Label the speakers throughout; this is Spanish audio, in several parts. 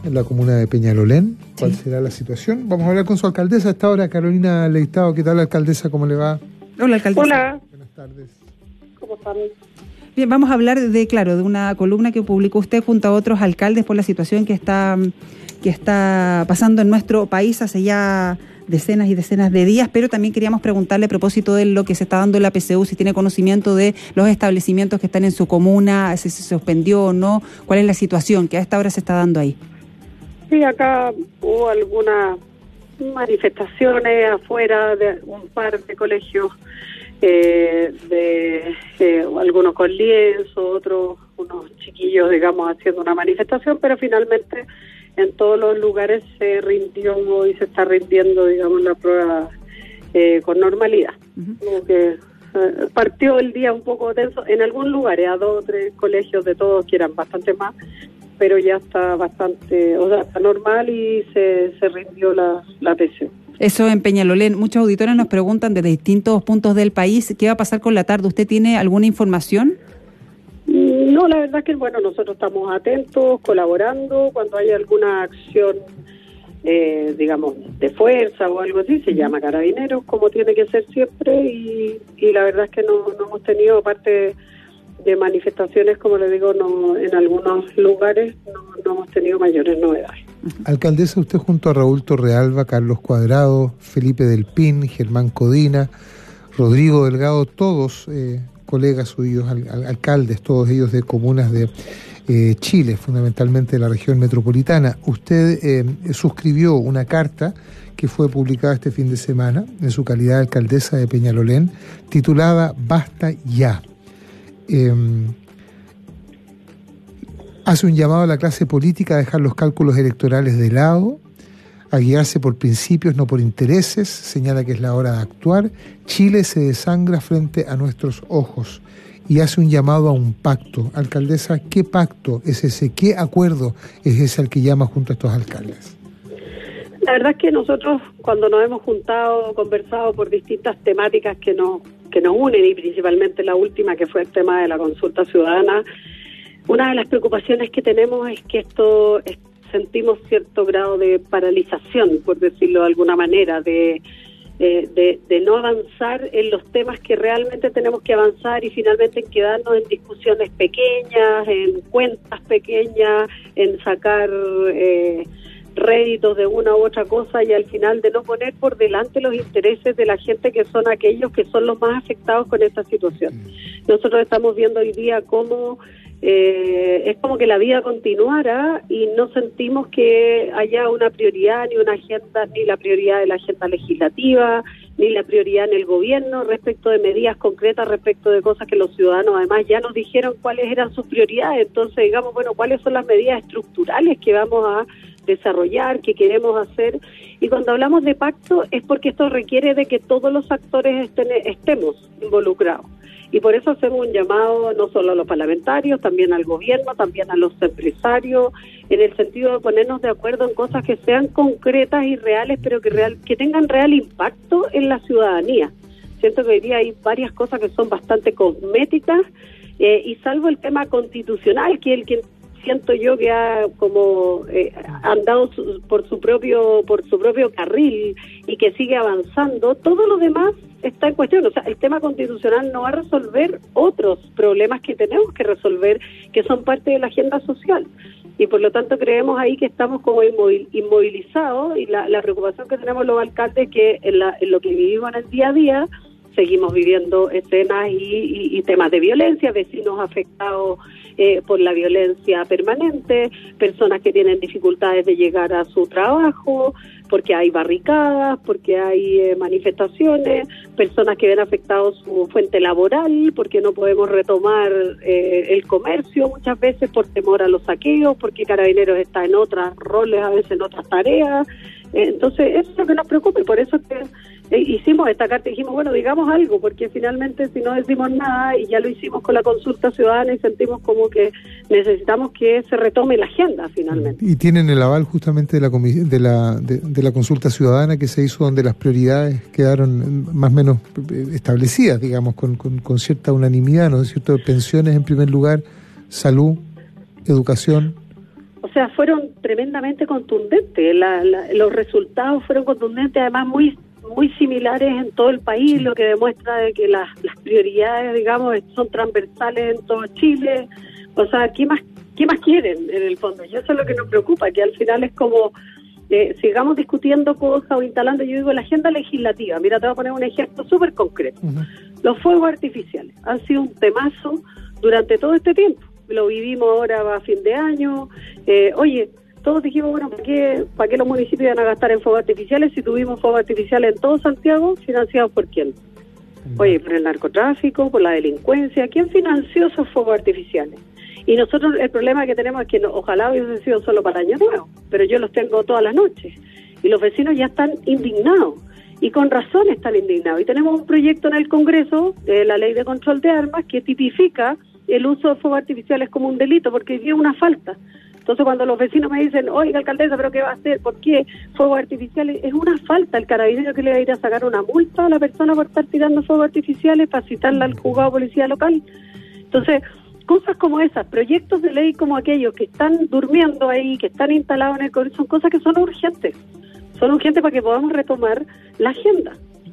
Speaker 1: en la comuna de Peñalolén. ¿Cuál será la situación? Vamos a hablar con su alcaldesa a esta hora, Carolina Leitao. ¿Qué tal, alcaldesa? ¿Cómo le va?
Speaker 2: Hola, alcaldesa.
Speaker 3: Hola.
Speaker 1: Buenas tardes.
Speaker 3: ¿Cómo están?
Speaker 2: Bien, vamos a hablar de una columna que publicó usted junto a otros alcaldes por la situación que está pasando en nuestro país hace ya decenas y decenas de días, pero también queríamos preguntarle a propósito de lo que se está dando en la PCU, si tiene conocimiento de los establecimientos que están en su comuna, si se suspendió o no, cuál es la situación que a esta hora se está dando ahí.
Speaker 3: Sí, acá hubo algunas manifestaciones afuera de un par de colegios, algunos con lienzo, otros unos chiquillos, digamos, haciendo una manifestación, pero finalmente en todos los lugares se rindió y se está rindiendo, digamos, la prueba con normalidad. Como que partió el día un poco tenso en algunos lugares, a 2 o 3 colegios de todos que eran bastante más, pero ya está bastante, o sea, está normal y se rindió la PCU.
Speaker 2: Eso en Peñalolén. Muchos auditores nos preguntan desde distintos puntos del país, ¿qué va a pasar con la tarde? ¿Usted tiene alguna información?
Speaker 3: No, la verdad es que, bueno, nosotros estamos atentos, colaborando. Cuando hay alguna acción, digamos, de fuerza o algo así, se llama Carabineros, como tiene que ser siempre, y la verdad es que no hemos tenido, aparte de manifestaciones, como le digo, no, en algunos lugares no hemos tenido mayores novedades.
Speaker 1: Alcaldesa, usted junto a Raúl Torrealba, Carlos Cuadrado, Felipe Del Pin, Germán Codina, Rodrigo Delgado, todos colegas suyos, alcaldes, todos ellos de comunas de Chile, fundamentalmente de la región metropolitana. Usted suscribió una carta que fue publicada este fin de semana en su calidad de alcaldesa de Peñalolén, titulada Basta Ya. Hace un llamado a la clase política a dejar los cálculos electorales de lado, a guiarse por principios, no por intereses. Señala que es la hora de actuar. Chile se desangra frente a nuestros ojos y hace un llamado a un pacto. Alcaldesa, ¿qué pacto es ese? ¿Qué acuerdo es ese al que llama junto a estos alcaldes?
Speaker 3: La verdad es que nosotros, cuando nos hemos juntado, conversado por distintas temáticas que nos unen, y principalmente la última, que fue el tema de la consulta ciudadana, una de las preocupaciones que tenemos es que sentimos cierto grado de paralización, por decirlo de alguna manera, de no avanzar en los temas que realmente tenemos que avanzar y finalmente en quedarnos en discusiones pequeñas, en cuentas pequeñas, en sacar réditos de una u otra cosa y al final de no poner por delante los intereses de la gente, que son aquellos que son los más afectados con esta situación. Nosotros estamos viendo hoy día cómo es como que la vida continuara y no sentimos que haya una prioridad ni una agenda, ni la prioridad de la agenda legislativa, ni la prioridad en el gobierno respecto de medidas concretas, respecto de cosas que los ciudadanos además ya nos dijeron cuáles eran sus prioridades. Entonces, digamos, bueno, cuáles son las medidas estructurales que vamos a desarrollar, que queremos hacer. Y cuando hablamos de pacto es porque esto requiere de que todos los actores estemos involucrados. Y por eso hacemos un llamado no solo a los parlamentarios, también al gobierno, también a los empresarios, en el sentido de ponernos de acuerdo en cosas que sean concretas y reales, pero que tengan real impacto en la ciudadanía. Siento que hoy día hay varias cosas que son bastante cosméticas, y salvo el tema constitucional, que es el que siento yo que ha como andado por su propio carril y que sigue avanzando, todo lo demás está en cuestión. O sea, el tema constitucional no va a resolver otros problemas que tenemos que resolver, que son parte de la agenda social. Y por lo tanto creemos ahí que estamos como inmovilizados, y la preocupación que tenemos los alcaldes es que en lo que vivimos en el día a día seguimos viviendo escenas y temas de violencia, vecinos afectados por la violencia permanente, personas que tienen dificultades de llegar a su trabajo, porque hay barricadas, porque hay manifestaciones, personas que ven afectado su fuente laboral, porque no podemos retomar el comercio muchas veces por temor a los saqueos, porque Carabineros está en otros roles, a veces en otras tareas. Entonces, eso es lo que nos preocupa, y por eso es que hicimos esta carta y dijimos, bueno, digamos algo, porque finalmente si no decimos nada, y ya lo hicimos con la consulta ciudadana y sentimos como que necesitamos que se retome la agenda finalmente.
Speaker 1: Y tienen el aval justamente de la consulta ciudadana que se hizo, donde las prioridades quedaron más o menos establecidas, digamos, con cierta unanimidad, ¿no es cierto? Pensiones en primer lugar, salud, educación.
Speaker 3: o sea, fueron tremendamente contundentes. Los resultados fueron contundentes, además muy similares en todo el país, lo que demuestra de que las prioridades, digamos, son transversales en todo Chile. O sea, ¿qué más quieren en el fondo? Y eso es lo que nos preocupa, que al final es como sigamos discutiendo cosas o instalando, yo digo, la agenda legislativa. Mira, te voy a poner un ejemplo súper concreto. Los fuegos artificiales han sido un temazo durante todo este tiempo. Lo vivimos ahora a fin de año. Oye, todos dijimos, bueno, ¿para qué los municipios iban a gastar en fuegos artificiales si tuvimos fuegos artificiales en todo Santiago, financiados por quién? Oye, por el narcotráfico, por la delincuencia. ¿Quién financió esos fuegos artificiales? Y nosotros el problema que tenemos es que ojalá hubiesen sido solo para Año Nuevo, pero yo los tengo todas las noches. Y los vecinos ya están indignados, y con razón están indignados. Y tenemos un proyecto en el Congreso, la Ley de Control de Armas, que tipifica el uso de fuegos artificiales como un delito, porque es una falta. Entonces cuando los vecinos me dicen, oiga, alcaldesa, ¿pero qué va a hacer? ¿Por qué fuegos artificiales? Es una falta. El carabinero que le va a ir a sacar una multa a la persona por estar tirando fuegos artificiales para citarla al juzgado de policía local. Entonces, cosas como esas, proyectos de ley como aquellos que están durmiendo ahí, que están instalados en el Congreso, son cosas que son urgentes. Son urgentes para que podamos retomar la agenda.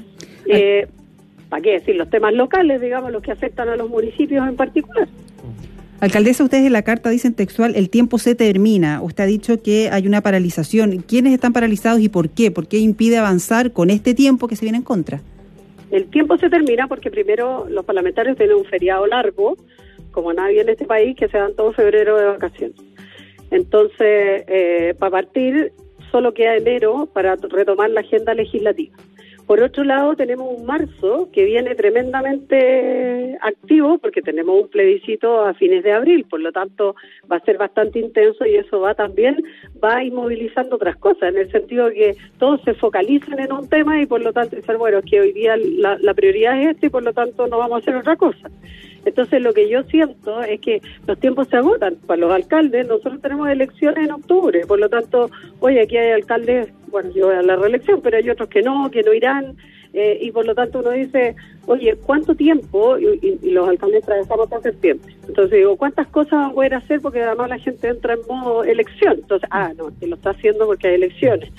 Speaker 3: ¿Para qué decir? Los temas locales, digamos, los que afectan a los municipios en particular.
Speaker 2: Alcaldesa, ustedes en la carta dicen textual, el tiempo se termina. Usted ha dicho que hay una paralización. ¿Quiénes están paralizados y por qué? ¿Por qué impide avanzar con este tiempo que se viene en contra?
Speaker 3: El tiempo se termina porque primero los parlamentarios tienen un feriado largo, como nadie en este país, que se dan todo febrero de vacaciones. Entonces, para partir, solo queda enero para retomar la agenda legislativa. Por otro lado, tenemos un marzo que viene tremendamente activo porque tenemos un plebiscito a fines de abril, por lo tanto va a ser bastante intenso y eso va a ir movilizando otras cosas, en el sentido de que todos se focalizan en un tema y por lo tanto dicen, bueno, es que hoy día la prioridad es esta y por lo tanto no vamos a hacer otra cosa. Entonces lo que yo siento es que los tiempos se agotan para los alcaldes. Nosotros tenemos elecciones en octubre, por lo tanto, oye, aquí hay alcaldes, bueno, yo voy a la reelección, pero hay otros que no irán, y por lo tanto uno dice, oye, ¿cuánto tiempo? Y los alcaldes trabajamos hasta septiembre. Entonces digo, ¿cuántas cosas van a poder hacer? Porque además la gente entra en modo elección. Entonces, no, que lo está haciendo porque hay elecciones.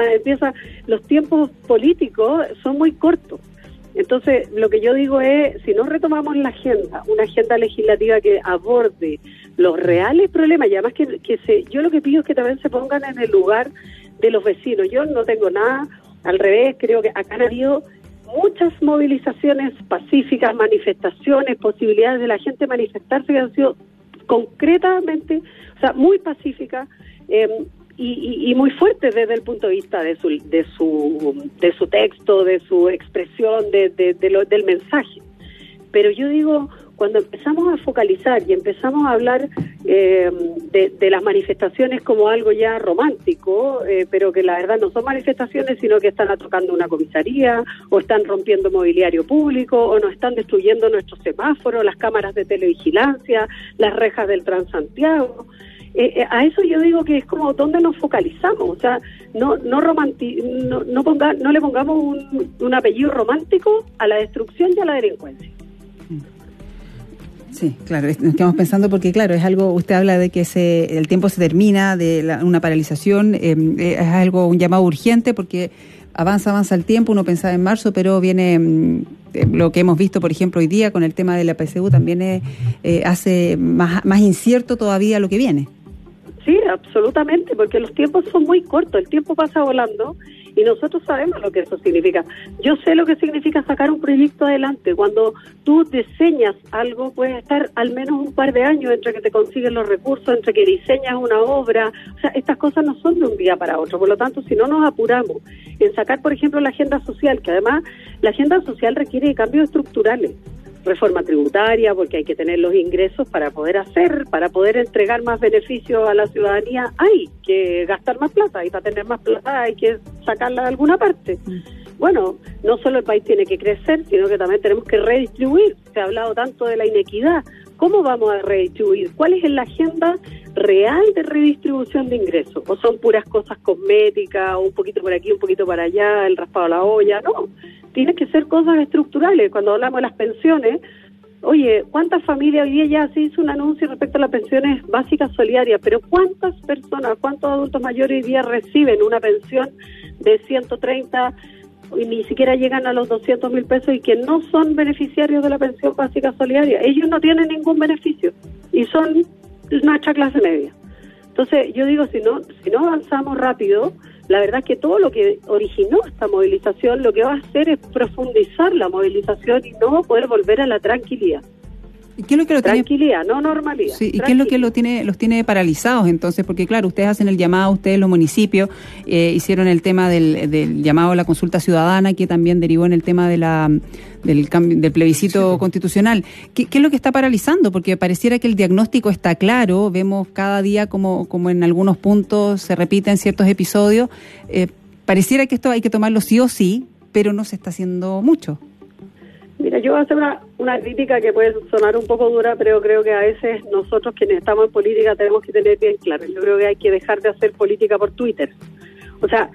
Speaker 3: Los tiempos políticos son muy cortos. Entonces, lo que yo digo es, si no retomamos la agenda, una agenda legislativa que aborde los reales problemas, y además yo lo que pido es que también se pongan en el lugar de los vecinos. Yo no tengo nada, al revés, creo que acá han habido muchas movilizaciones pacíficas, manifestaciones, posibilidades de la gente manifestarse que han sido concretamente, o sea, muy pacíficas, y muy fuerte desde el punto de vista de su texto, de su expresión, del mensaje. Pero yo digo, cuando empezamos a focalizar y empezamos a hablar de las manifestaciones como algo ya romántico, pero que la verdad no son manifestaciones, sino que están atacando una comisaría, o están rompiendo mobiliario público, o nos están destruyendo nuestros semáforos, las cámaras de televigilancia, las rejas del Transantiago. A eso yo digo que es como donde nos focalizamos, o sea, no le pongamos un apellido romántico a la destrucción y a la delincuencia.
Speaker 2: Sí, claro, estamos pensando porque, claro, es algo, usted habla de que el tiempo se termina, de una paralización, es algo, un llamado urgente porque avanza el tiempo, uno pensaba en marzo, pero viene lo que hemos visto, por ejemplo, hoy día con el tema de la PSU también hace más incierto todavía lo que viene.
Speaker 3: Sí, absolutamente, porque los tiempos son muy cortos, el tiempo pasa volando y nosotros sabemos lo que eso significa. Yo sé lo que significa sacar un proyecto adelante. Cuando tú diseñas algo, puedes estar al menos un par de años entre que te consiguen los recursos, entre que diseñas una obra. O sea, estas cosas no son de un día para otro. Por lo tanto, si no nos apuramos en sacar, por ejemplo, la agenda social, que además la agenda social requiere cambios estructurales. Reforma tributaria, porque hay que tener los ingresos para poder entregar más beneficios a la ciudadanía, hay que gastar más plata, y para tener más plata hay que sacarla de alguna parte. Bueno, no solo el país tiene que crecer, sino que también tenemos que redistribuir. Se ha hablado tanto de la inequidad. ¿Cómo vamos a redistribuir? ¿Cuál es la agenda real de redistribución de ingresos? ¿O son puras cosas cosméticas, o un poquito por aquí, un poquito para allá, el raspado a la olla? No, tiene que ser cosas estructurales. Cuando hablamos de las pensiones, Oye, ¿cuántas familias? Hoy día ya se hizo un anuncio respecto a las pensiones básicas solidarias, pero ¿cuántas personas, cuántos adultos mayores hoy día reciben una pensión de 130 y ni siquiera llegan a los 200.000 pesos y que no son beneficiarios de la pensión básica solidaria? Ellos no tienen ningún beneficio y son nuestra clase media. Entonces, yo digo, si no avanzamos rápido, la verdad es que todo lo que originó esta movilización lo que va a hacer es profundizar la movilización y no poder volver a la tranquilidad.
Speaker 2: ¿Y qué es lo que
Speaker 3: tranquilidad, no normalidad.
Speaker 2: Sí, ¿y qué es lo que los tiene paralizados entonces? Porque claro, ustedes hacen el llamado, ustedes los municipios hicieron el tema del llamado a la consulta ciudadana, que también derivó en el tema del plebiscito constitucional. ¿Qué es lo que está paralizando? Porque pareciera que el diagnóstico está claro, vemos cada día como en algunos puntos se repiten ciertos episodios. Pareciera que esto hay que tomarlo sí o sí, pero no se está haciendo mucho.
Speaker 3: Mira, yo voy a hacer una crítica que puede sonar un poco dura, pero creo que a veces nosotros quienes estamos en política tenemos que tener bien claro. Yo creo que hay que dejar de hacer política por Twitter. O sea,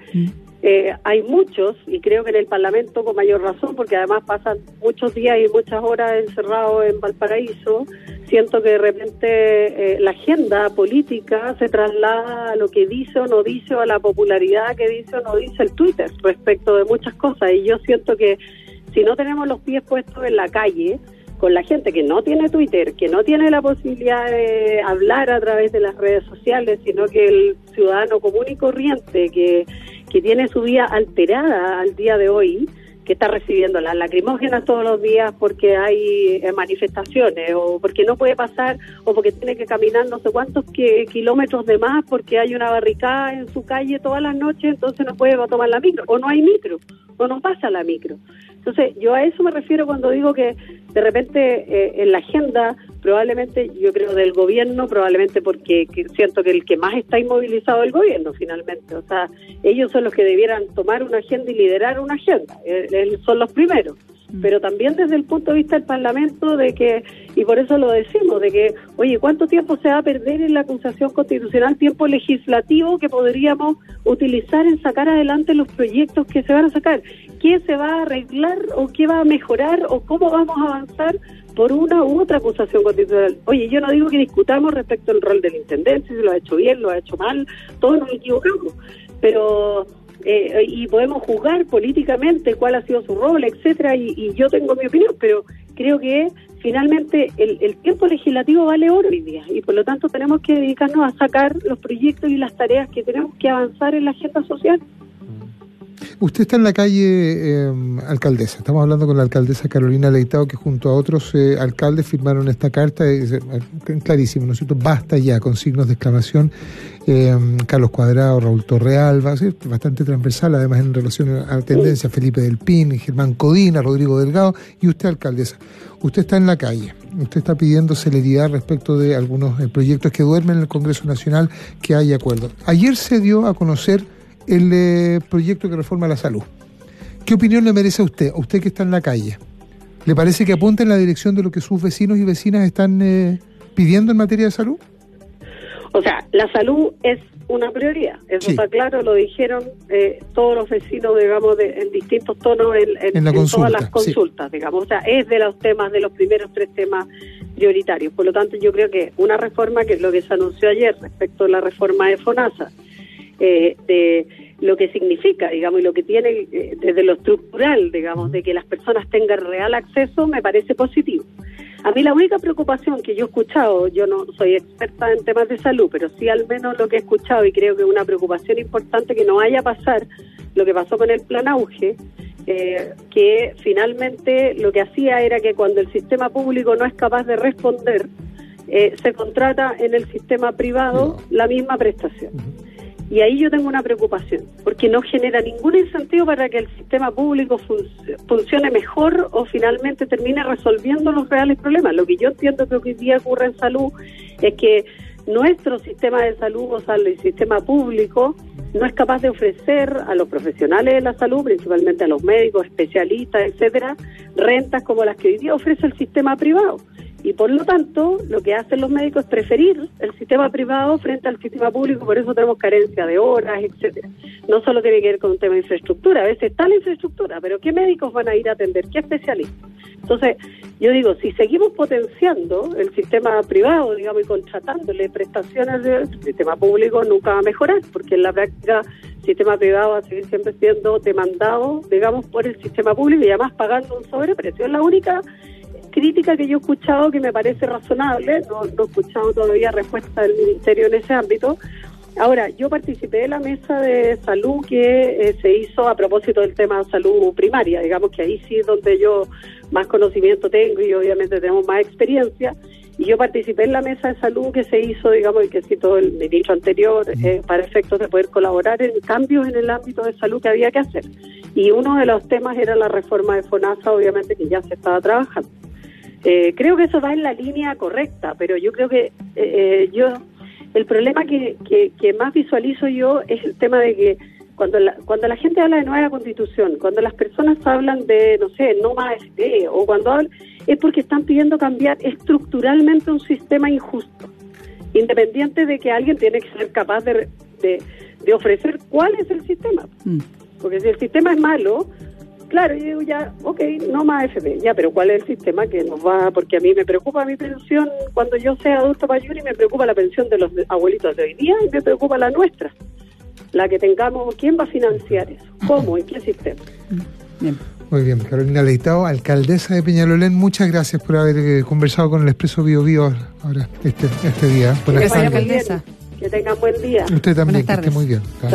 Speaker 3: hay muchos, y creo que en el Parlamento con mayor razón, porque además pasan muchos días y muchas horas encerrados en Valparaíso, siento que de repente la agenda política se traslada a lo que dice o no dice, o a la popularidad que dice o no dice el Twitter respecto de muchas cosas. Y yo siento que si no tenemos los pies puestos en la calle, con la gente que no tiene Twitter, que no tiene la posibilidad de hablar a través de las redes sociales, sino que el ciudadano común y corriente que tiene su vida alterada al día de hoy, que está recibiendo las lacrimógenas todos los días porque hay manifestaciones, o porque no puede pasar, o porque tiene que caminar no sé cuántos kilómetros de más porque hay una barricada en su calle todas las noches, entonces no puede tomar la micro, o no hay micro, o no pasa la micro. Entonces, yo a eso me refiero cuando digo que de repente en la agenda, probablemente, yo creo del gobierno, probablemente porque siento que el que más está inmovilizado es el gobierno finalmente. O sea, ellos son los que debieran tomar una agenda y liderar una agenda. Son los primeros. Pero también desde el punto de vista del Parlamento, de que, y por eso lo decimos, de que, oye, ¿cuánto tiempo se va a perder en la acusación constitucional? Tiempo legislativo que podríamos utilizar en sacar adelante los proyectos que se van a sacar. ¿Qué se va a arreglar o qué va a mejorar o cómo vamos a avanzar por una u otra acusación constitucional? Oye, yo no digo que discutamos respecto al rol del intendente, si lo ha hecho bien, lo ha hecho mal, todos nos equivocamos, pero y podemos juzgar políticamente cuál ha sido su rol, etcétera, y yo tengo mi opinión, pero creo que finalmente el tiempo legislativo vale oro hoy día, y por lo tanto tenemos que dedicarnos a sacar los proyectos y las tareas que tenemos que avanzar en la agenda social.
Speaker 1: Usted está en la calle alcaldesa. Estamos hablando con la alcaldesa Carolina Leitao, que junto a otros alcaldes firmaron esta carta. Clarísimo, ¿no es cierto? Basta ya, con signos de exclamación. Carlos Cuadrado, Raúl Torrealba, ¿sí? Bastante transversal, además en relación a la tendencia, Felipe del Pin, Germán Codina, Rodrigo Delgado, y usted, alcaldesa. Usted está en la calle. Usted está pidiendo celeridad respecto de algunos proyectos que duermen en el Congreso Nacional, que hay acuerdo. Ayer se dio a conocer el proyecto que reforma la salud. ¿Qué opinión le merece a usted que está en la calle? ¿Le parece que apunta en la dirección de lo que sus vecinos y vecinas están pidiendo en materia de salud? O sea, la salud es una prioridad, eso sí. Está claro, lo dijeron todos los vecinos, digamos, en distintos tonos en todas las consultas, sí. Digamos, o sea, es de los temas, de los primeros 3 temas prioritarios. Por lo tanto, yo creo que una reforma, que es lo que se anunció ayer respecto a la reforma de FONASA, de lo que significa, digamos, y lo que tiene desde lo estructural, digamos, de que las personas tengan real acceso, me parece positivo. A mí la única preocupación que yo he escuchado, yo no soy experta en temas de salud, pero sí al menos lo que he escuchado, y creo que es una preocupación importante, que no vaya a pasar lo que pasó con el Plan Auge, que finalmente lo que hacía era que cuando el sistema público no es capaz de responder, se contrata en el sistema privado la misma prestación. Y ahí yo tengo una preocupación, porque no genera ningún incentivo para que el sistema público funcione mejor o finalmente termine resolviendo los reales problemas. Lo que yo entiendo que hoy día ocurre en salud es que nuestro sistema de salud, o sea, el sistema público, no es capaz de ofrecer a los profesionales de la salud, principalmente a los médicos, especialistas, etcétera, rentas como las que hoy día ofrece el sistema privado. Y por lo tanto, lo que hacen los médicos es preferir el sistema privado frente al sistema público, por eso tenemos carencia de horas, etcétera. No solo tiene que ver con un tema de infraestructura, a veces está la infraestructura, pero ¿qué médicos van a ir a atender? ¿Qué especialistas?
Speaker 3: Entonces, yo digo, si seguimos potenciando el sistema privado, digamos, y contratándole prestaciones del sistema público, nunca va a mejorar, porque en la práctica el sistema privado va a seguir siempre siendo demandado, digamos, por el sistema público y además pagando un sobreprecio. Es la única crítica que yo he escuchado que me parece razonable. No he escuchado todavía respuesta del Ministerio en ese ámbito. Ahora, yo participé de la mesa de salud que se hizo a propósito del tema de salud primaria, digamos que ahí sí es donde yo más conocimiento tengo y obviamente tenemos más experiencia, y yo participé en la mesa de salud que se hizo, digamos, y que citó el ministro anterior, para efectos de poder colaborar en cambios en el ámbito de salud que había que hacer. Y uno de los temas era la reforma de FONASA, obviamente, que ya se estaba trabajando. Creo que eso va en la línea correcta, pero yo creo que el problema que más visualizo yo es el tema de que cuando la gente habla de nueva constitución, cuando las personas hablan de, no sé, no más AFP, o cuando hablan, es porque están pidiendo cambiar estructuralmente un sistema injusto, independiente de que alguien tiene que ser capaz de ofrecer cuál es el sistema. Porque si el sistema es malo, claro, yo digo ya, ok, no más AFP, ya, pero ¿cuál es el sistema que nos va? Porque a mí me preocupa mi pensión cuando yo sea adulto mayor y me preocupa la pensión de los abuelitos de hoy día y me preocupa la nuestra, la que tengamos. ¿Quién va a financiar eso? ¿Cómo? ¿En qué sistema?
Speaker 2: Bien.
Speaker 1: Muy bien, Carolina Leitao, alcaldesa de Peñalolén, muchas gracias por haber conversado con el Expreso Bio Bio ahora este día.
Speaker 2: Gracias, alcaldesa.
Speaker 3: Que tengan buen día.
Speaker 1: Usted también,
Speaker 2: Buenas tardes.
Speaker 1: que esté muy bien.